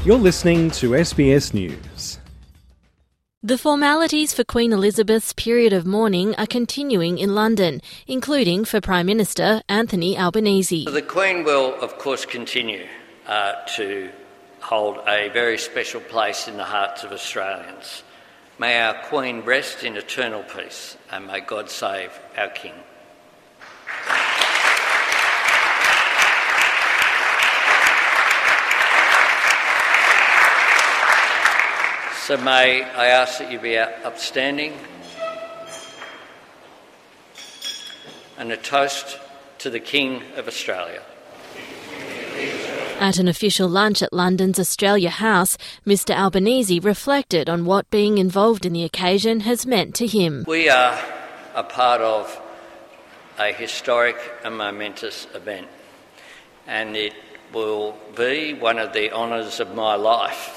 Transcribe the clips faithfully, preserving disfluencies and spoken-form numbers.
You're listening to S B S News. The formalities for Queen Elizabeth's period of mourning are continuing in London, including for Prime Minister Anthony Albanese. The Queen will, of course, continue uh, to hold a very special place in the hearts of Australians. May our Queen rest in eternal peace, and may God save our King. So may I ask that you be upstanding, and a toast to the King of Australia. At an official lunch at London's Australia House, Mr Albanese reflected on what being involved in the occasion has meant to him. We are a part of a historic and momentous event, and it will be one of the honours of my life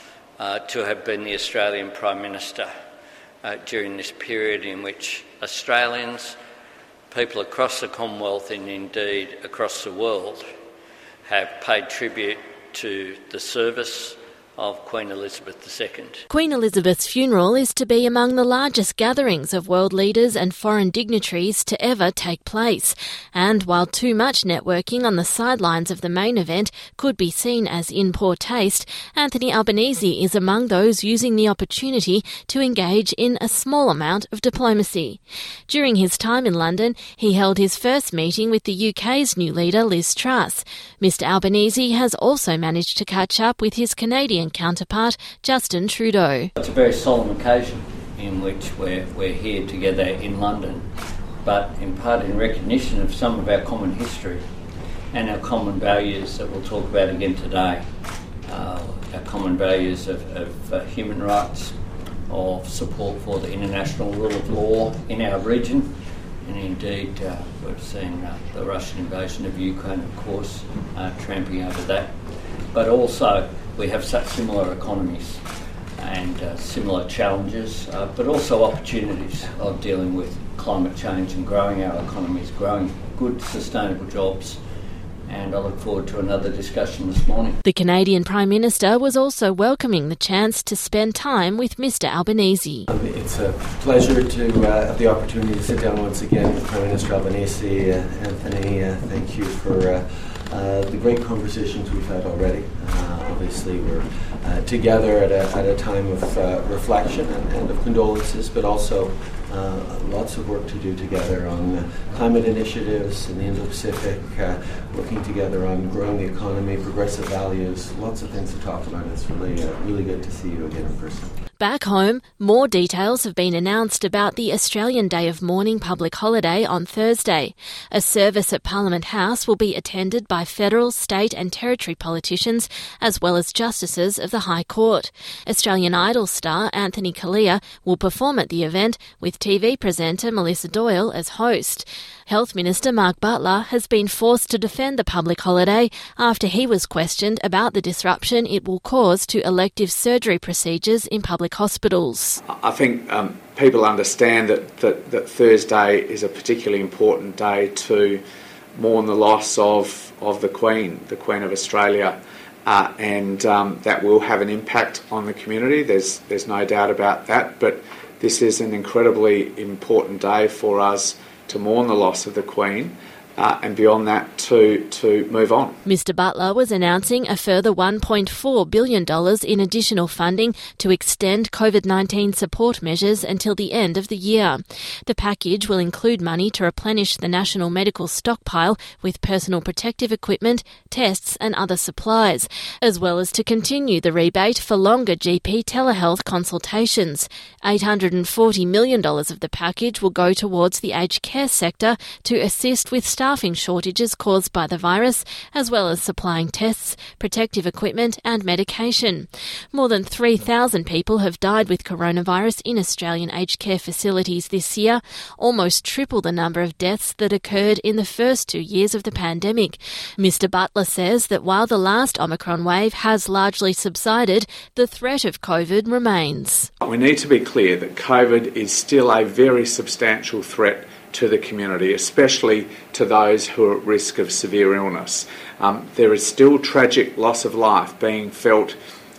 Uh, to have been the Australian Prime Minister uh, during this period in which Australians, people across the Commonwealth and indeed across the world have paid tribute to the service of Queen Elizabeth the Second. Queen Elizabeth's funeral is to be among the largest gatherings of world leaders and foreign dignitaries to ever take place. And while too much networking on the sidelines of the main event could be seen as in poor taste, Anthony Albanese is among those using the opportunity to engage in a small amount of diplomacy. During his time in London, he held his first meeting with the U K's new leader, Liz Truss. Mr Albanese has also managed to catch up with his Canadian counterpart, Justin Trudeau. It's a very solemn occasion in which we're, we're here together in London, but in part in recognition of some of our common history and our common values that we'll talk about again today. Uh, our common values of, of uh, human rights, of support for the international rule of law in our region, and indeed uh, we've seen uh, the Russian invasion of Ukraine, of course, uh, tramping over that, but also we have such similar economies and uh, similar challenges, uh, but also opportunities of dealing with climate change and growing our economies, growing good, sustainable jobs. And I look forward to another discussion this morning. The Canadian Prime Minister was also welcoming the chance to spend time with Mr Albanese. Um, it's a pleasure to uh, have the opportunity to sit down once again with Prime Minister Albanese. Uh, Anthony, uh, thank you for uh, uh, the great conversations we've had already. Uh, obviously, we're uh, together at a, at a time of uh, reflection and, and of condolences, but also Uh, lots of work to do together on uh, climate initiatives in the Indo-Pacific, uh, working together on growing the economy, progressive values, lots of things to talk about. It's really, uh, really good to see you again in person. Back home, more details have been announced about the Australian Day of Mourning public holiday on Thursday. A service at Parliament House will be attended by federal, state and territory politicians as well as justices of the High Court. Australian Idol star Anthony Callea will perform at the event with T V presenter Melissa Doyle as host. Health Minister Mark Butler has been forced to defend the public holiday after he was questioned about the disruption it will cause to elective surgery procedures in public hospitals. I think um, people understand that, that, that Thursday is a particularly important day to mourn the loss of, of the Queen, the Queen of Australia, uh, and um, that will have an impact on the community. There's, there's no doubt about that, but this is an incredibly important day for us to mourn the loss of the Queen, uh, and beyond that to, to move on. Mr Butler was announcing a further one point four billion dollars in additional funding to extend COVID nineteen support measures until the end of the year. The package will include money to replenish the national medical stockpile with personal protective equipment, tests and other supplies, as well as to continue the rebate for longer G P telehealth consultations. eight hundred forty million dollars of the package will go towards the aged care sector to assist with staffing shortages caused by the virus, as well as supplying tests, protective equipment and medication. More than three thousand people have died with coronavirus in Australian aged care facilities this year, almost triple the number of deaths that occurred in the first two years of the pandemic. Mr Butler says that while the last Omicron wave has largely subsided, the threat of COVID remains. We need to be clear that COVID is still a very substantial threat to the community, especially to those who are at risk of severe illness. Um, there is still tragic loss of life being felt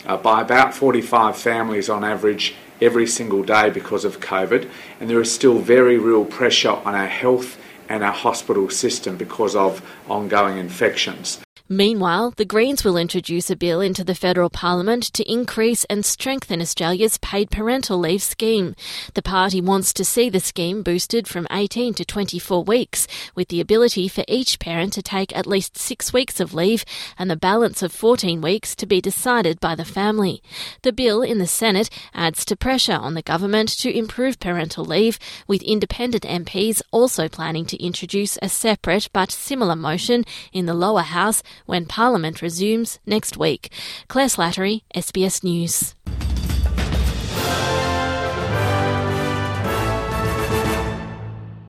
uh, by about forty-five families on average every single day because of COVID, and there is still very real pressure on our health and our hospital system because of ongoing infections. Meanwhile, the Greens will introduce a bill into the federal parliament to increase and strengthen Australia's paid parental leave scheme. The party wants to see the scheme boosted from eighteen to twenty-four weeks, with the ability for each parent to take at least six weeks of leave and the balance of fourteen weeks to be decided by the family. The bill in the Senate adds to pressure on the government to improve parental leave, with independent M Ps also planning to introduce a separate but similar motion in the lower house when Parliament resumes next week. Claire Slattery, S B S News.